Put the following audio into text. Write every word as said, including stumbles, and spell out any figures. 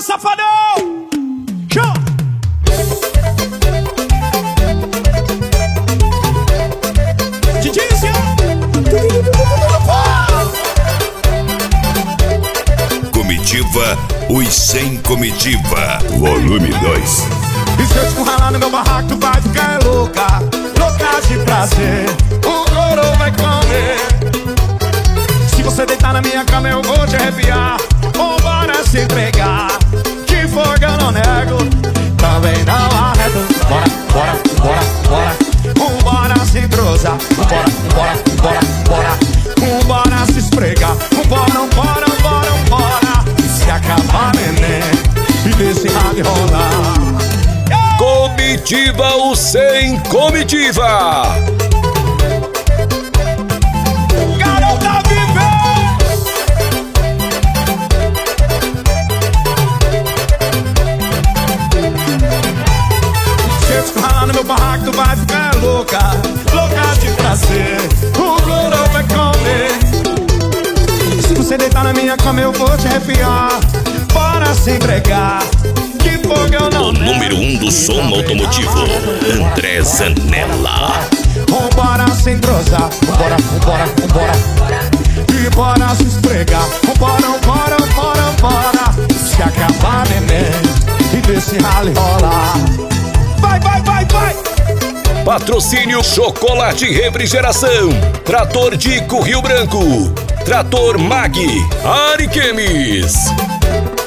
Bora, safadão! Show! Didícia! Comitiva, os sem comitiva, volume dois. E se eu te encurralar no meu barraco, tu vai ficar louca, louca de prazer. O couro vai comer. Se você deitar na minha cama, eu vou te arrepiar. Vambora se entregar, que fogo eu não nego, também não arredo. Bora, bora, bora, bora. Vambora se entrosar. Vambora, vambora, vambora, bora. Vambora se esfregar. Vambora, vambora, vambora, vambora. Se acabar, neném, e desse rabo rolar. Comitiva, o sem comitiva. Garota viver. Se eu te encurralar no meu barraco, tu vai ficar louca, louca de prazer. O couro vai comer. Se você deitar na minha cama, eu vou te arrepiar. Bora se entregar, que fogo eu não O nego, número um do som automotivo, André Zanella. Vambora se entrosar. Vambora, vambora, vambora. E bora se esfregar. Vambora, vambora, vambora, vambora. Se acabar, neném, e desse rally rolar. Vai, vai, vai, vai. Patrocínio Chocolate e Refrigeração, Trator Dico Rio Branco, Trator Mag, Ariquemes.